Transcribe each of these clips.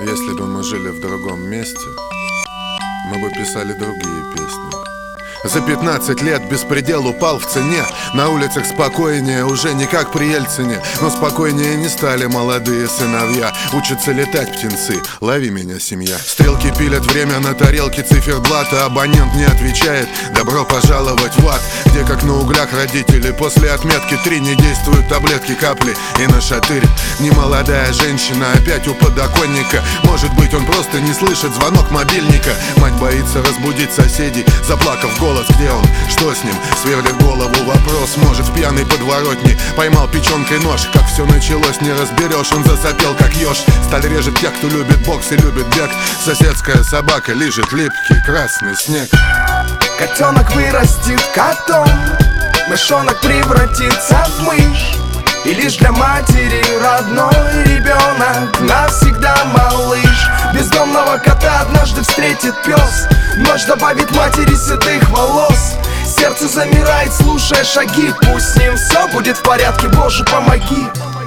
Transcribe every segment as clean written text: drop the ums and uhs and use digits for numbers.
Если бы мы жили в другом месте, мы бы писали другие песни. За 15 лет беспредел упал в цене. На улицах спокойнее, уже не как при Ельцине. Но спокойнее не стали молодые сыновья. Учатся летать птенцы, лови меня, семья. Стрелки пилят время на тарелке циферблата. Абонент не отвечает, добро пожаловать в ад, где как на углях родители после отметки 3 не действуют таблетки, капли и нашатырь. Немолодая женщина опять у подоконника. Может быть, он просто не слышит звонок мобильника. Мать боится разбудить соседей, заплакав голос. Где он? Что с ним? Сверлит голову вопрос. Может, в пьяной подворотне поймал печенкой нож. Как все началось, не разберешь. Он засопел, как еж. Сталь режет тех, кто любит бокс и любит бег. Соседская собака лижет липкий красный снег. Котенок вырастет котом, мышонок превратится в мышь. И лишь для матери родной ребенок навсегда малыш. Бездомного кота однажды встретит пес. Ночь добавит матери седых волос. Сердце замирает, слушая шаги. Пусть с ним все будет в порядке, Боже, помоги.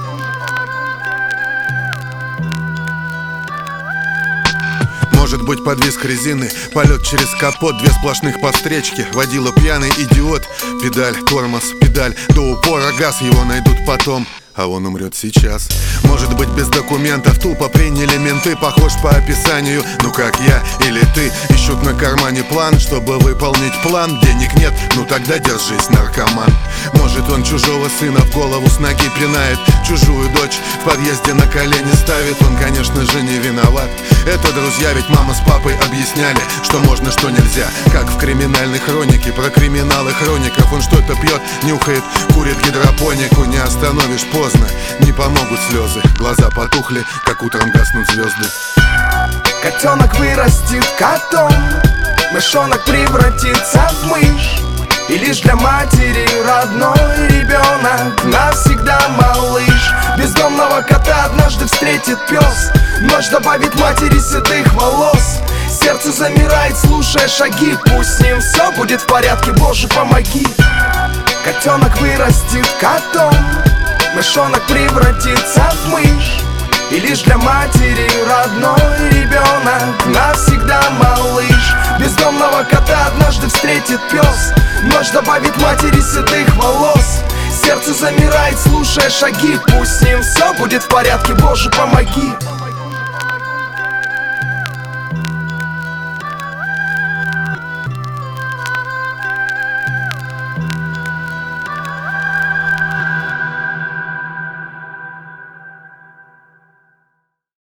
Может быть, подвиск резины, полет через капот, 2 сплошных подстречки. Водила пьяный идиот, педаль, тормоз, педаль. До упора газ, его найдут потом, а он умрет сейчас. Может быть, без документов тупо приняли менты. Похож по описанию, ну как я или ты. Ищут на кармане план, чтобы выполнить план. Денег нет, ну тогда держись, наркоман. Может, он чужого сына в голову с ноги пинает, чужую дочь в подъезде на колени ставит. Он, конечно же, не виноват. Это друзья, ведь мама с папой объясняли, что можно, что нельзя. Как в криминальной хронике, про криминалы хроников. Он что-то пьет, нюхает, курит гидропонику. Не остановишь, поздно, не помогут слезы. Глаза потухли, как утром гаснут звезды. Котенок вырастет котом, мышонок превратится в мышь. И лишь для матери родной ребенок навсегда малыш. Бездомного кота однажды встретит пес. Ночь добавит матери седых волос. Сердце замирает, слушая шаги. Пусть с ним все будет в порядке, Боже, помоги. Котенок вырастет котом, мышонок превратится в мышь. И лишь для матери родной ребенок навсегда малыш. Бездомного кота однажды встретит пес. Ночь добавит матери седых волос. Сердце замирает, слушая шаги. Пусть с ним все будет в порядке, Боже, помоги.